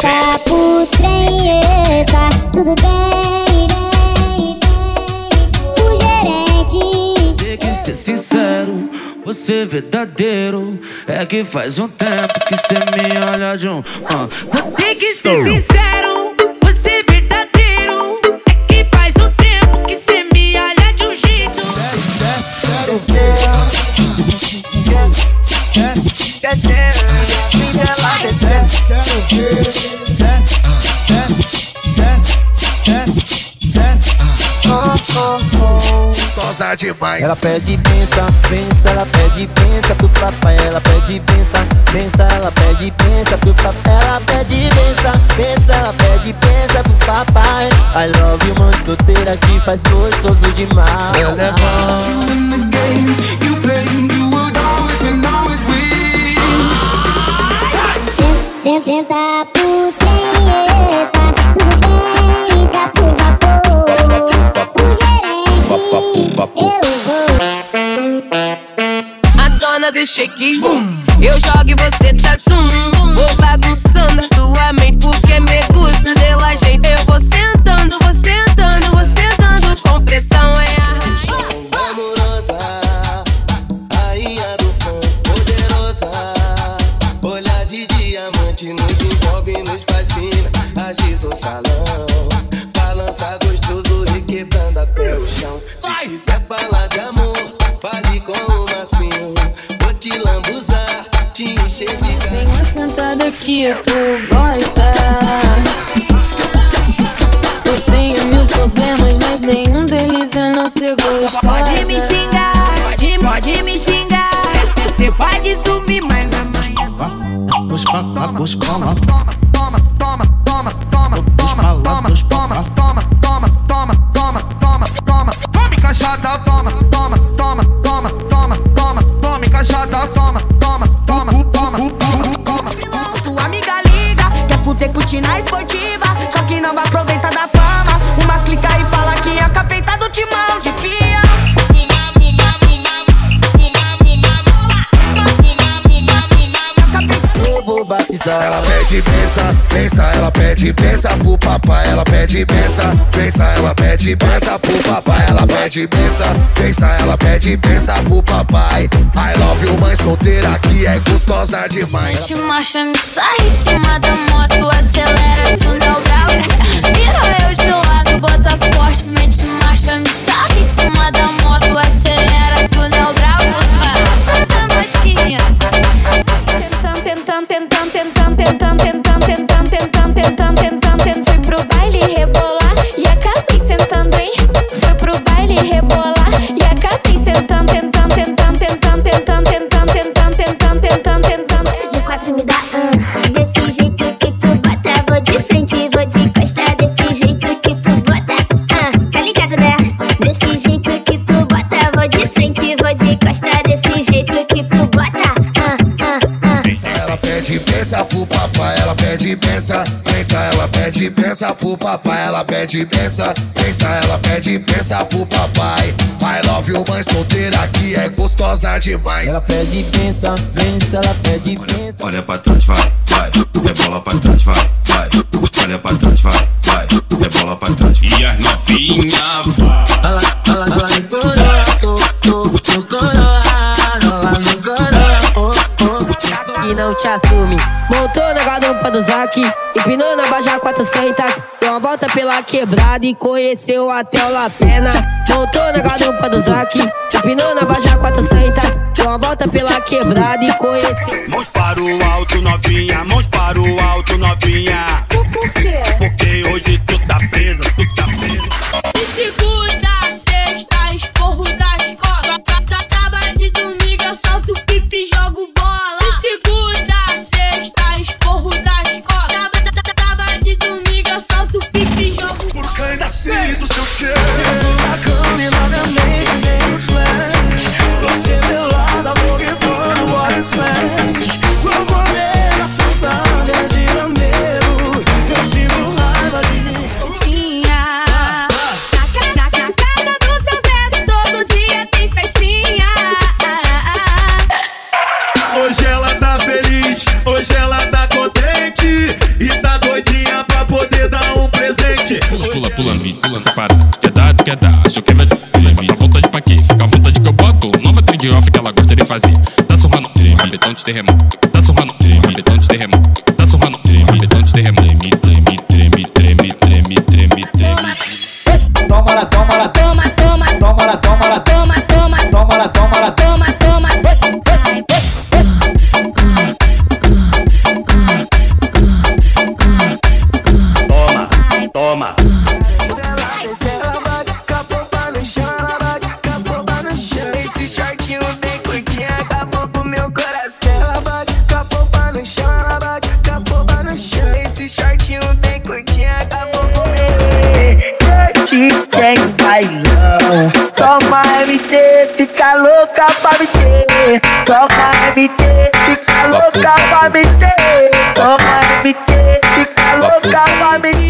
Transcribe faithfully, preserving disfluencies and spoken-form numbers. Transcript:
Senta pro trem, eita, tudo bem? O gerente. Tem que ser sincero, você é verdadeiro. É que faz um tempo que cê me olha de um uh. Tem que ser sincero, você é verdadeiro. É que faz um tempo que cê me olha de um jeito. Gostosa demais. Ela pede pensa, pensa, ela pede pensa pro papai. Ela pede pensa, pensa, ela pede pensa pro papai. Ela pede pensa, pensa, ela pede pensa pro papai. I love you, mãe solteira que faz gostoso demais. Ela é bom. In the games you play, you would always win, always win. Senta pro trem, eita, tudo bem? Dá pro vapor. O gerente, eu vou. A dona do shake, eu jogo e você tá zoom. Vou bagunçando a tua mente porque me gusta dela, gente. Eu vou sentando, vou sentando, vou sentando. Com pressão é a Amorosa, rainha do fã, poderosa. Olhar de diamante nos envolve, nos fascina. Agita o salão, balança gostoso, requebrando até o chão. Se quiser falar de amor, fale com o macio. Vou te lambuzar, te encher de cara. Vem sentada que tu gosta. Eu tenho mil problemas, mas nenhum deles é não ser gostosa. Pode me xingar, pode, pode me xingar. Cê pode sumir, mas amanhã Puxa pra lá, puxa pra lá. Toma, toma, toma, toma, toma, toma, toma, toma, toma, toma, toma, toma, toma, toma, toma, encaixada, toma, toma, toma, toma, toma, toma, toma, encaixada, toma, toma, toma, toma, toma. sua amiga liga, quer fuder curtindo esportiva, só que não vai aproveitar da fama. Umas clica e fala que a capeta do timão de pia. Eu vou batizar. Ela pede pensa, pensa, ela pede pensa pro papai. Ela pede pensa, pensa, ela pede pensa pro papai. Ela pede pensa, pensa, ela pede pensa pro papai. I love you, mãe solteira que é gostosa demais. Mete marcha, me sai em cima da moto, acelera, túnel brau. Vira eu de lado, bota forte, mete marcha, me sai em cima da moto, acelera, túnel brau. Santa Matinha. Tentando, tentando, tentando, tentando, tentando, tentando, tentando, tentando, tentando, tentando. Fui pro baile rebolar e acabei sentando, hein? Fui pro baile rebolar e acabei sentando, tentando, tentando, tentando, tentando, tentando, tentando, tentando, tentando, tentando. De quatro me dá um. Desse jeito que tu bota, vou de frente, vou de costa. Desse jeito que tu bota, ah, tá ligado, né? Desse jeito que tu bota, vou de frente, vou de costa. Desse jeito que tu bota, ah, ah, ah. Ela pede pensa pro papai. Ela pede pensa, pensa, ela pede pensa pro papai. Ela pede pensa, pensa, ela pede pensa pro papai. I love you, mãe solteira que é gostosa demais. Ela pede pensa, pensa, ela pede pensa. Olha pra trás, vai, vai, rebola pra trás, vai, vai. Olha pra trás, vai, vai, rebola pra trás. E as novinha, vai. Ela, ela, ela no coroa, oh, oh, no coroa, ela no coroa, oh, oh. E não te assume. Montou na garupa do Zac, empinou na Baja quatrocentos. Deu uma volta pela quebrada e conheceu até o Lapena. Montou na garupa do Zac, empinou na Baja quatrocentos. Deu uma volta pela quebrada e conheceu. Mãos para o alto, novinha, mãos para o alto, novinha. Por quê? Porque hoje tu tá presa, tu tá presa. De segunda a sexta, esporro da escola. Sábado e domingo eu solto pipi e jogo bola. De segunda a sexta, esporro da escola. Sábado e domingo eu solto pipi e jogo bola. Porque ainda sinto seu cheiro. Na cama e na minha mente vem os flash. Você meu lado, amor que foi no body smash. Tua morena, saudade é de janeiro. pulando, me pulando essa parada. Quer dar, tu quer dar, acho que vai treme. Passa vontade pra quê? Fica à vontade que eu boto. Nova trend off que ela gosta de fazer. Tá surrando, treme, rapetão de terremoto. Tá surrando, treme, rapetão de terremoto. Tá surrando, treme, rapetão de terremoto. Treme, treme, treme, treme, treme, treme, treme. Toma lá, toma lá, toma, toma, toma lá, toma lá, toma, toma, toma lá, toma lá, toma, toma. Toma, toma. Ela bate com a pompa no chão, ela bate com a pompa no chão. Esse shortinho bem curtinho acabou com meu coração. Ela bate com a pompa no chão, ela bate com a pompa no chão. Esse shortinho bem curtinho acabou com meu coração. Quem bailão, toma M T, fica louca pra me ter. Toma M T, fica louca pra me ter. Toma M T, fica louca pra me ter.